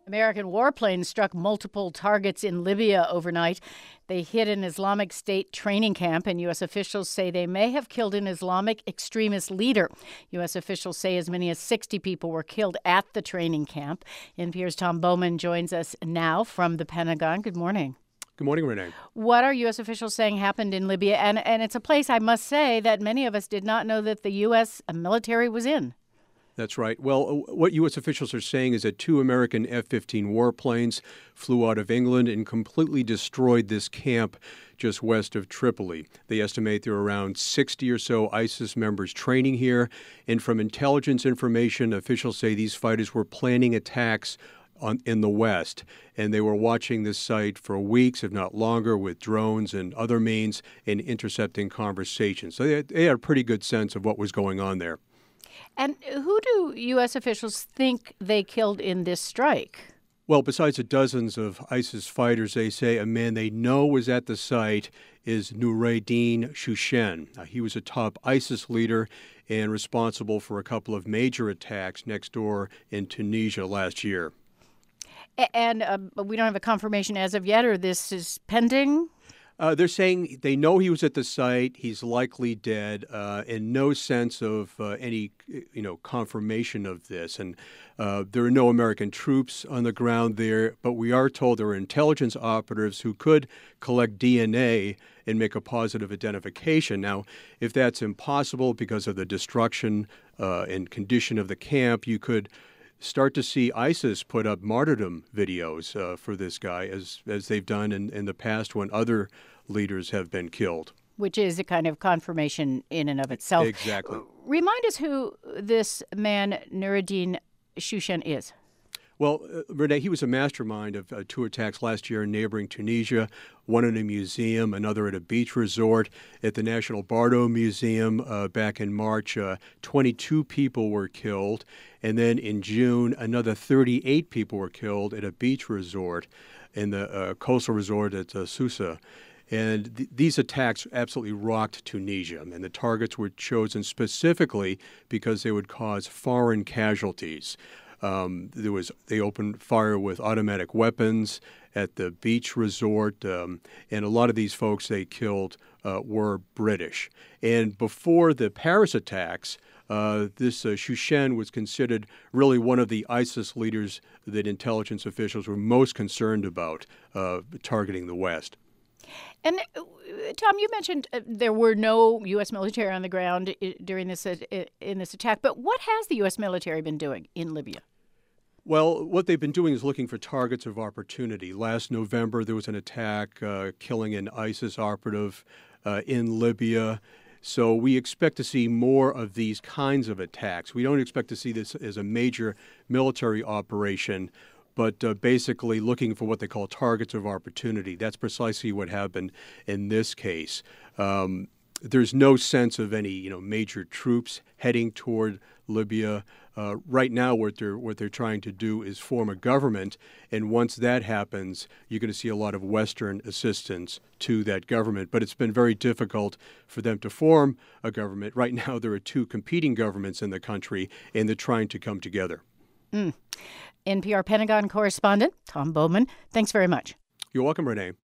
American warplanes struck multiple targets in Libya overnight. They hit an Islamic State training camp, and U.S. officials say they may have killed an Islamic extremist leader. U.S. officials say as many as 60 people were killed at the training camp. NPR's Tom Bowman joins us now from the Pentagon. Good morning. Good morning, Renee. What are U.S. officials saying happened in Libya? And it's a place, I must say, that many of us did not know that the U.S. military was in. That's right. Well, what U.S. officials are saying is that 2 American F-15 warplanes flew out of England and completely destroyed this camp just west of Tripoli. They estimate there are around 60 or so ISIS members training here. And from intelligence information, officials say these fighters were planning attacks in the west, and they were watching this site for weeks, if not longer, with drones and other means and intercepting conversations. So they had a pretty good sense of what was going on there. And who do U.S. officials think they killed in this strike? Well, besides the dozens of ISIS fighters, they say a man they know was at the site is Nureddin Shushen. He was a top ISIS leader and responsible for a couple of major attacks next door in Tunisia last year. And we don't have a confirmation as of yet, or this is pending? They're saying they know he was at the site. He's likely dead, and no sense of any, confirmation of this. And there are no American troops on the ground there, but we are told there are intelligence operatives who could collect DNA and make a positive identification. Now, if that's impossible because of the destruction and condition of the camp, you could start to see ISIS put up martyrdom videos for this guy, as they've done in the past when other leaders have been killed. Which is a kind of confirmation in and of itself. Exactly. Remind us who this man, Nureddin Shushen, is. Well, Renee, he was a mastermind of 2 attacks last year in neighboring Tunisia, one in a museum, another at a beach resort. At the National Bardo Museum back in March, 22 people were killed. And then in June, another 38 people were killed at a beach resort in the coastal resort at Susa. And these attacks absolutely rocked Tunisia, and the targets were chosen specifically because they would cause foreign casualties. They opened fire with automatic weapons at the beach resort, and a lot of these folks they killed were British. And before the Paris attacks, this Shushen was considered really one of the ISIS leaders that intelligence officials were most concerned about targeting the West. And Tom, you mentioned there were no U.S. military on the ground during this in this attack. But what has the U.S. military been doing in Libya? Well, what they've been doing is looking for targets of opportunity. Last November, there was an attack killing an ISIS operative in Libya. So we expect to see more of these kinds of attacks. We don't expect to see this as a major military operation, but basically looking for what they call targets of opportunity. That's precisely what happened in this case. There's no sense of any, major troops heading toward Libya. Right now, what they're trying to do is form a government, and once that happens, you're going to see a lot of Western assistance to that government. But it's been very difficult for them to form a government. Right now, there are 2 competing governments in the country, and they're trying to come together. NPR Pentagon correspondent Tom Bowman, thanks very much. You're welcome, Renee.